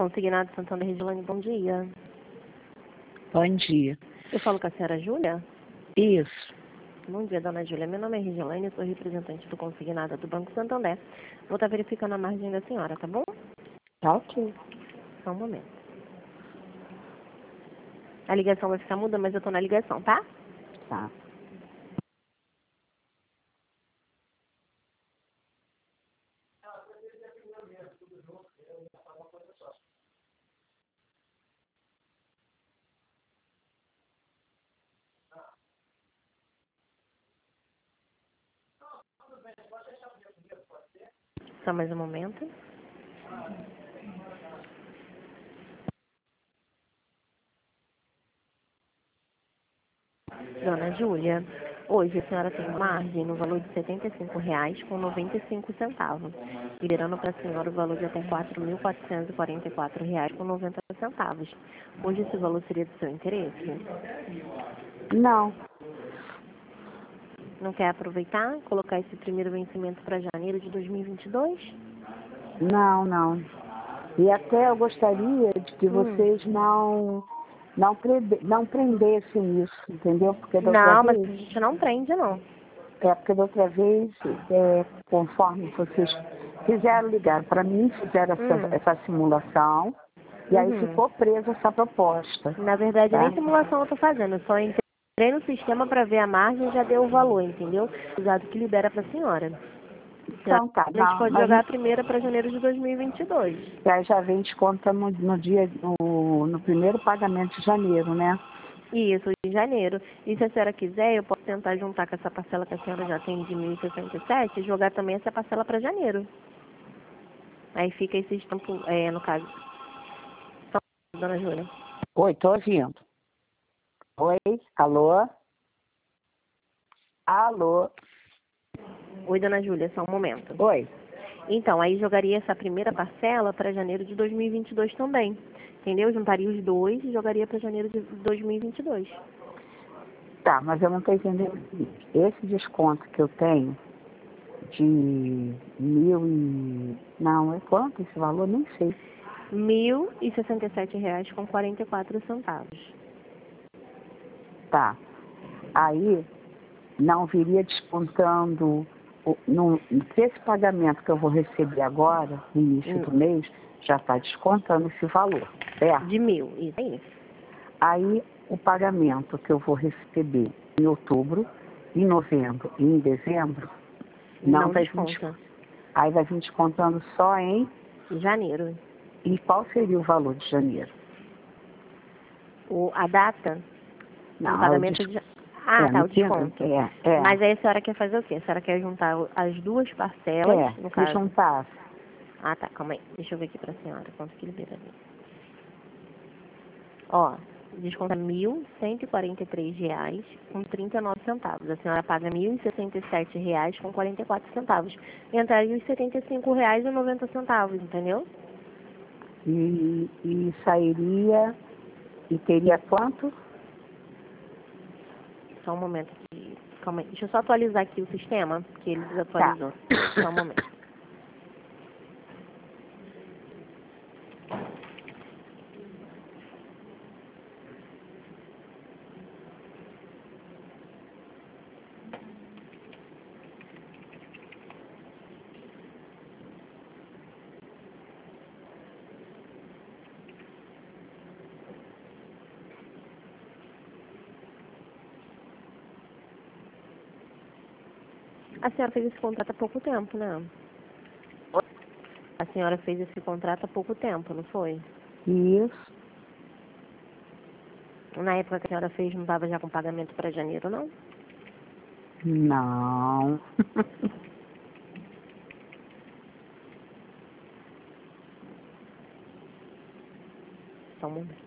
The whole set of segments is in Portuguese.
Consignado Santander Regilane, bom dia. Bom dia. Eu falo com a senhora Júlia? Isso. Bom dia, dona Júlia. Meu nome é Regilane, eu sou representante do Consignado do Banco Santander. Vou estar verificando a margem da senhora, tá bom? Tá ok. Só um momento. A ligação vai ficar muda, mas eu tô na ligação, tá? Tá. Só mais um momento. Dona Júlia, hoje a senhora tem margem no valor de R$ 75,95, liberando para a senhora o valor de até R$ 4.444,90. Hoje esse valor seria do seu interesse? Não. Não quer aproveitar, colocar esse primeiro vencimento para janeiro de 2022? Não. E até eu gostaria de que vocês não prendessem isso, entendeu? Porque da outra Não, mas a vez, gente não prende, não. porque da outra vez, conforme vocês ligaram para mim, fizeram essa simulação, e aí ficou presa essa proposta. Na verdade, Tá? nem simulação eu tô fazendo, eu só entrei no sistema para ver a margem e já deu o valor, entendeu? O dado que libera para a senhora. Então tá, A gente não, pode mas jogar a primeira para janeiro de 2022. aí já vem desconto no primeiro pagamento de janeiro, né? Isso, em janeiro. E se a senhora quiser, eu posso tentar juntar com essa parcela que a senhora já tem de 1.067 e jogar também essa parcela para janeiro. Aí fica esse estampo, no caso. Só, dona Júlia. Oi, tô ouvindo. Oi, alô? Alô? Oi, dona Júlia, só um momento. Oi. Então, aí jogaria essa primeira parcela para janeiro de 2022 também. Entendeu? Juntaria os dois e jogaria para janeiro de 2022. Tá, mas eu não estou entendendo o seguinte. Esse desconto que eu tenho de Não, é quanto esse valor? Nem sei. R$ 1.067,44. Tá. Aí não viria descontando... Se esse pagamento que eu vou receber agora, no início do mês, já está descontando esse valor, certo? De 1.000, isso aí. Aí o pagamento que eu vou receber em outubro, em novembro e em dezembro, Não vai desconta. vir. Aí vai vir descontando só em... Janeiro. E qual seria o valor de janeiro? A data do Não, pagamento de... Ah, tá, o desconto. Mas aí a senhora quer fazer o quê? A senhora quer juntar as duas parcelas, no se caso? juntasse. Ah, tá, calma aí. Deixa eu ver aqui pra senhora quanto que libera ali. Ó, desconta R$ 1.143,39. A senhora paga R$ 1.067,44. Entraria os R$ 75,90, entendeu? E sairia... E teria quanto? Só um momento aqui. Calma aí. Deixa eu só atualizar aqui o sistema, porque ele desatualizou. Tá. Só um momento. A senhora fez esse contrato há pouco tempo, né? A senhora fez esse contrato há pouco tempo, não foi? Isso. Na época que a senhora fez, não estava já com pagamento para janeiro, não? Não. Só um momento.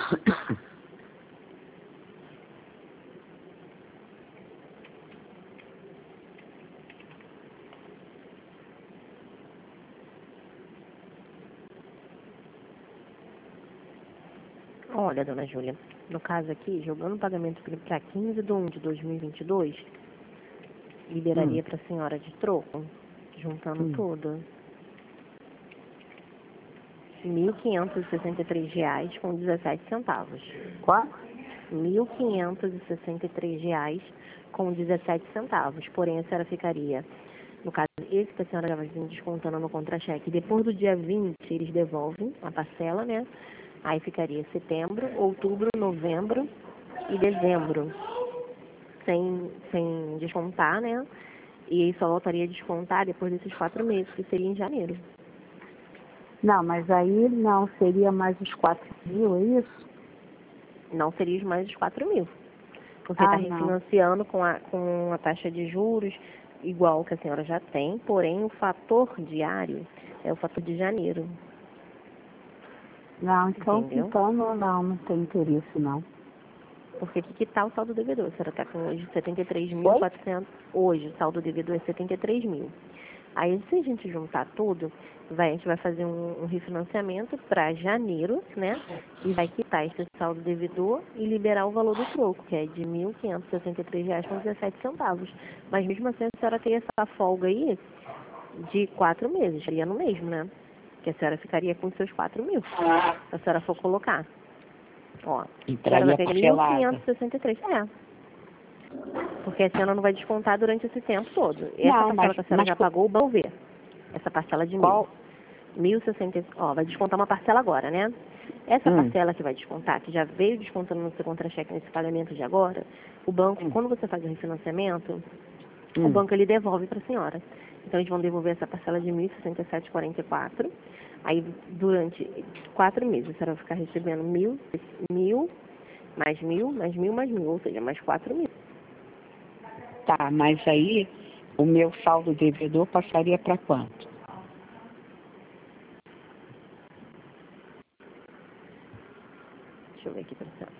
Olha, dona Júlia, no caso aqui, jogando o pagamento para 15/1/2022, liberaria para a senhora de troco, juntando tudo, R$ 1.563 com 17 centavos. Quanto? R$ 1.563 com 17 centavos. Porém, a senhora ficaria, no caso, esse que a senhora já vai vir descontando no contra-cheque. Depois do dia 20, eles devolvem a parcela, né? Aí ficaria setembro, outubro, novembro e dezembro, sem descontar, né? E só voltaria a descontar depois desses 4 meses, que seria em janeiro. Não, mas aí não seria mais os 4.000, é isso? Não seria mais os 4.000. Porque está refinanciando com a taxa de juros igual que a senhora já tem, porém o fator diário é o fator de janeiro. Não, então não tem interesse, não. Porque aqui que está o saldo devedor? A senhora está com hoje 73.400. Hoje o saldo devedor é 73.000. Aí se a gente juntar tudo, a gente vai fazer um refinanciamento para janeiro, né? E vai quitar esse saldo devedor e liberar o valor do troco, que é de R$ 1.563 com 17 centavos. Mas mesmo assim a senhora tem essa folga aí de 4 meses, seria no mesmo, né? Que a senhora ficaria com seus 4.000, se a senhora for colocar. Ó, a senhora vai pegar 1.563. Porque a senhora não vai descontar durante esse tempo todo. Essa parcela que a senhora já pagou, o banco vê. Essa parcela de 1.060. Ó, vai descontar uma parcela agora, né? Essa parcela que vai descontar, que já veio descontando no seu contra-cheque nesse pagamento de agora, o banco, quando você faz o refinanciamento, o banco ele devolve para a senhora. Então eles vão devolver essa parcela de 1.067,44. Aí durante 4 meses a senhora vai ficar recebendo 1.000, mais 1.000, mais 1.000, mais 1.000, ou seja, mais 4.000. Tá, mas aí o meu saldo devedor passaria para quanto? Deixa eu ver aqui para a senhora.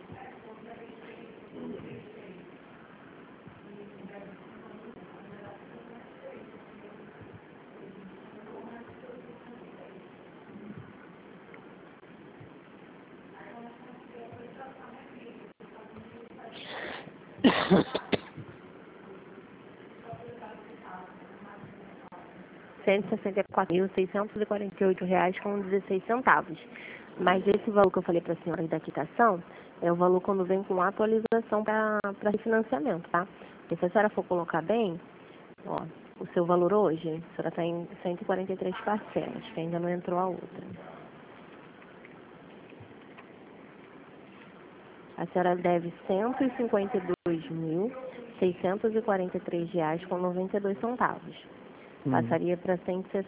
R$ 164.648 com 16 centavos. Mas esse valor que eu falei para a senhora da quitação é o valor quando vem com atualização para refinanciamento, tá? Porque se a senhora for colocar bem, ó, o seu valor hoje, a senhora está em 143 parcelas, que ainda não entrou a outra. A senhora deve R$ 152.643 com 92 centavos. Passaria para R$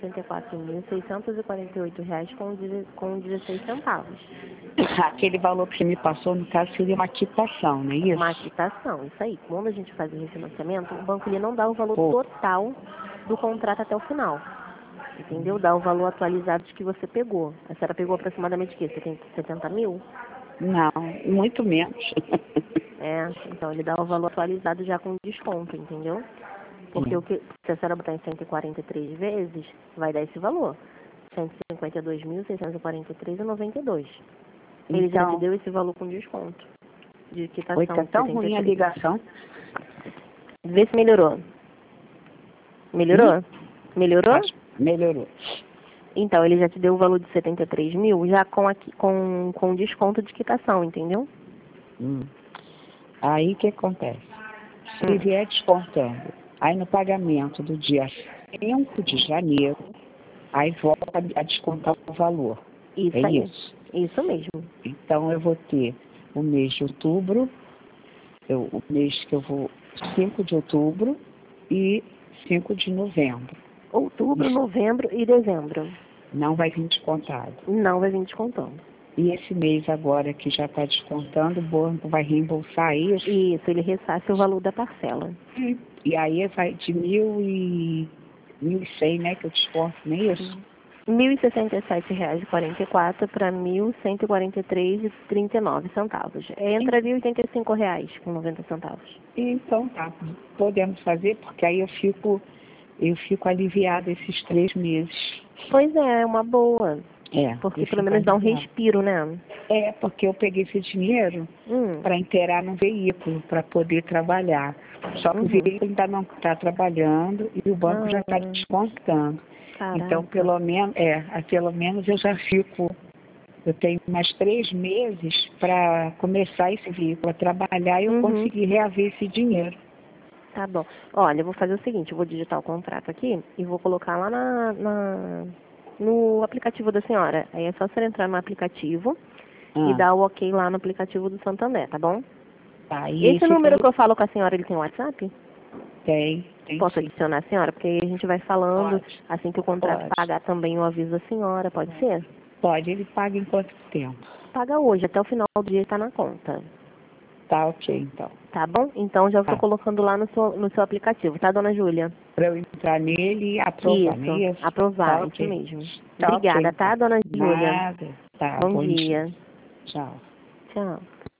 164.648 com 16 centavos. Aquele valor que você me passou, no caso, seria uma quitação, não é isso? Uma quitação, isso aí. Quando a gente faz o refinanciamento, o banco ele não dá o valor total do contrato até o final. Entendeu? Dá o valor atualizado de que você pegou. A senhora pegou aproximadamente o quê? 70 mil? Não, muito menos. Então ele dá o valor atualizado já com desconto, entendeu? Porque se a senhora botar em 143 vezes, vai dar esse valor. 152.643,92. Ele já te deu esse valor com desconto. De quitação. Tá tão ruim a ligação. Vê se melhorou. Melhorou? Melhorou? Melhorou. Então, ele já te deu o valor de 73.000 já com desconto de quitação, entendeu? Aí o que acontece? Se ele vier descontando, aí no pagamento do dia 5 de janeiro, aí volta a descontar o valor. Isso aí. Isso mesmo. Então eu vou ter o mês de outubro, o mês que eu vou, 5 de outubro e 5 de novembro. Outubro, novembro e dezembro. Não vai vir descontado. Não vai vir descontando. E esse mês agora que já está descontando, o banco vai reembolsar isso? Isso, ele ressarce o valor da parcela. E aí vai de 1.100, né, que eu desconto, não é isso? R$ 1.067,44 para R$ 1.143,39. Entraria R$ 85,90. Então tá, podemos fazer, porque aí eu fico aliviada esses 3 meses. Pois é uma boa. Porque eu pelo fico menos dá um aliviada. respiro, né? Porque eu peguei esse dinheiro para inteirar no veículo, para poder trabalhar. Só que o veículo ainda não está trabalhando e o banco já está descontando. Caraca. Então, pelo menos eu já fico. Eu tenho mais 3 meses para começar esse veículo a trabalhar e eu conseguir reaver esse dinheiro. Tá bom. Olha, eu vou fazer o seguinte, eu vou digitar o contrato aqui e vou colocar lá no aplicativo da senhora. Aí é só você entrar no aplicativo e dar o ok lá no aplicativo do Santander, tá bom? Tá, Esse número que eu falo com a senhora, ele tem WhatsApp? Tem Posso sim. adicionar a senhora? Porque aí a gente vai falando, Pode. assim que o contrato pagar também eu aviso a senhora, pode ser? Pode, ele paga em quanto tempo? Paga hoje, até o final do dia está na conta. Tá ok, então. Tá bom? Então já estou colocando lá no seu aplicativo, tá, dona Júlia? Para eu entrar nele e aprovar, não é isso? Aprovar, Tá, isso ok. mesmo. Tá, Obrigada, ok, tá, dona Júlia? Nada. Tá, Bom dia. Tchau. Tchau.